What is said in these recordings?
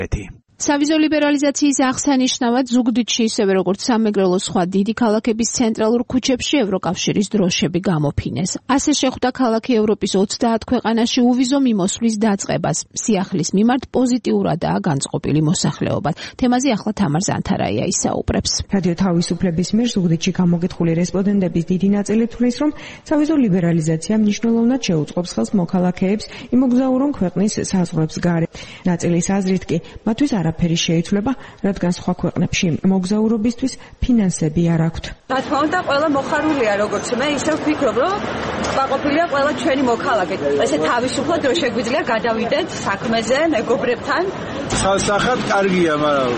სავიზო ლიბერალიზაციის აღსანიშნავად ზუგდიდში ისევე როგორც სამეგრელოს სხვა დიდი ქალაქების ცენტრალურ ქუჩებში ევროკავშირის დროშები გამოფინეს. ასე შეხვდა ქალაქი ევროპის 30 ქვეყანაში უვიზო მიმოსვლის დაწყებას. სიახლის მიმართ პოზიტიურადაა განწყობილი მოსახლეობა. თემაზე ახლა თამარ ზანთარაია ისაუბრებს. რადიო თავისუფლების მიერ ზუგდიდში გამოგითხული რესპონდენტების დიდი ნაწილი თვლის, რომ სავიზო ლიბერალიზაცია მნიშვნელოვნად შეუწყობს ხელს მოქალაქეებს იმოგზაურონ ქვეყნის საზღვრებს გარეთ. ნაწილის აზრით კი მათთვის არაფერი შეიცვლება, რადგან სხვა ქვეყნებში მოგზაურობისთვის ფინანსები არ აქვთ. რა თქმა უნდა, ყველა მოხარულია, როგორც მე, ისევ ვფიქრობ, რომ გაყოფილია ყველა ჩვენი მოქალაქე. ესე თავისუფლად რო შეგვიძლია გადავიდეთ საქმეზე მეგობრებთან. სასახად კარგია, მაგრამ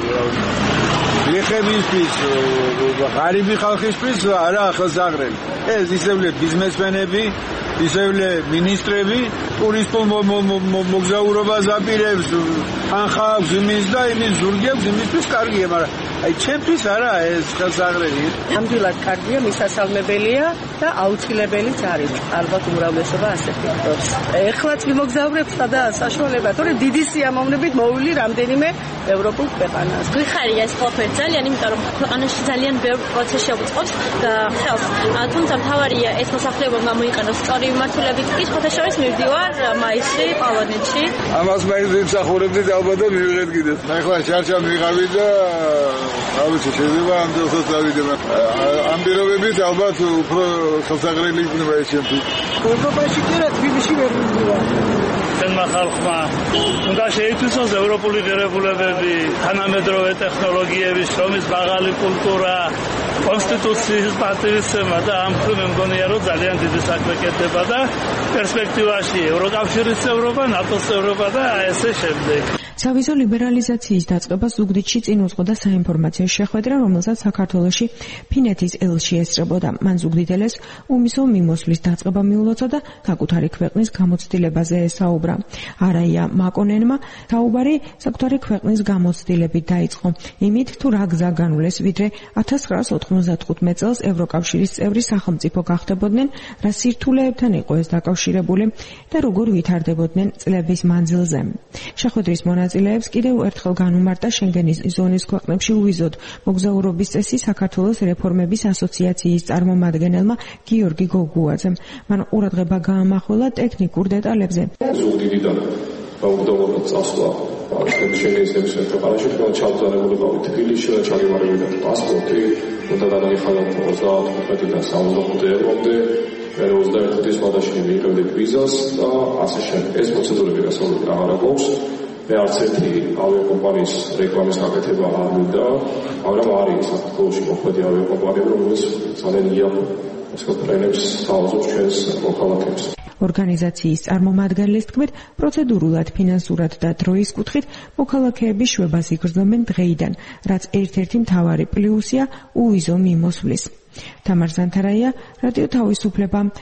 ლეხებისთვის, ღარიბი ხალხისთვის არა ახალსაღრელი. ეს ისევლე ბიზნესმენები, ისევლე მინისტრები ტურისტულ მოგზაურობას აპირებს, თანხავს იმის და იმის ზურგებს იმისთვის კარგია, მაგრამ აი ჩემთვის არა ეს ხელსაღრელი. ნამდვილად კარგია, მისასალმებელია და აუცილებელიც არის. ალბათ უმრავლესობა ასე ფიქრობს. ეხლაც ვიმოგზაურებ და საშუალება, თორემ დიდი სიამოვნებით მოვილი რამდენიმე ევროპულ ქვეყანას. გვიხარია ეს ყველაფერი ძალიან, იმიტომ რომ ქვეყანაში ძალიან ბევრი პროცესი შეუწყობს და ხელს. თუმცა მთავარია ეს მოსახლეობა გამოიყენოს სწორი მიმართულებით. ის ფოთაშორის მივდივარ მაისში, პოლონეთში. ამას მაინც ვიმსახურებდით ალბათ და მივიღეთ კიდევ. ახლა შარშან ვიღავი და ავიცი შეიძლება ამ დროსაც დავიდე. ამ პირობებით ალბათ უფრო ხელსაღრელი იქნება ეს ჩემთვის. ევროპაში კი რა თბილისში ვერ ვიდივარ. ჩვენმა ხალხმა უნდა შეითვისოს ევროპული ღირებულებები, თანამედროვე ტექნოლოგიების, შრომის მაღალი კულტურა, კონსტიტუციის პატივისცემა და ამ მხრივ მე მგონია, რომ ძალიან დიდი საქმე კეთდება და პერსპექტივაში ევროკავშირის წევრობა, ნატოს წევრობა და ესე შემდეგ. სავიზო ლიბერალიზაციის დაწყებას ზუგდიდში წინ უძღოდა საინფორმაციო შეხვედრა, რომელსაც საქართველოში ფინეთის ელში ესწრებოდა. მან ზუგდიდელებს უმისო მიმოსვლის დაწყება მიულოცა და საკუთარი ქვეყნის გამოცდილებაზე ესაუბრა. არაია მაკონენმა საუბარი საკუთარი ქვეყნის გამოცდილებით დაიწყო. იმით თუ რა გზა განვლეს, ვიდრე 1995 წელს ევროკავშირის წევრი სახელმწიფო გახდებოდნენ, რა სირთულეებთან იყო ეს დაკავშირებული და როგორ ვითარდებოდნენ წლების მანძილზე. შეხვედრის მონაწილეებს კიდევ ერთხელ განუმარტა შენგენის ზონის ქვეყნებში უვიზოდ მოგზაურობის წესი საქართველოს რეფორმების ასოციაციის წარმომადგენელმა გიორგი გოგუაძემ. მან ყურადღება გაამახვილა ტექნიკურ დეტალებზე. ზუგდიდიდან მოგზაურობა წასვლა შენგენის ქვეყანაში თქვენ ჩავწერებულიყავით თბილისში და ჩაგემარებოდა პასპორტი, უნდა დაგიხადოთ 35-დან 65 ევრომდე. მე 21 მარტში მიიღებდი ვიზას და ასე შემდეგ. ეს პროცედურები გასაუბრებელი აღარ გვაქვს. მე არც ერთი ავიაკომპანიის რეკლამის გაკეთება არ მინდა, მაგრამ არის საქართველოში მოქმედი ავიაკომპანიები, რომელიც ძალიან იაფ სპორტერებს საუბრობს ჩვენს მოქალაქეებს. ორგანიზაციის წარმომადგენლის თქმით, პროცედურულად, ფინანსურად და დროის კუთხით მოქალაქეების შვებას იგრძნობენ დღეიდან, რაც ერთ-ერთი მთავარი პლუსია უვიზო მიმოსვლის. თამარ ზანთარაია, რადიო თავისუფლება,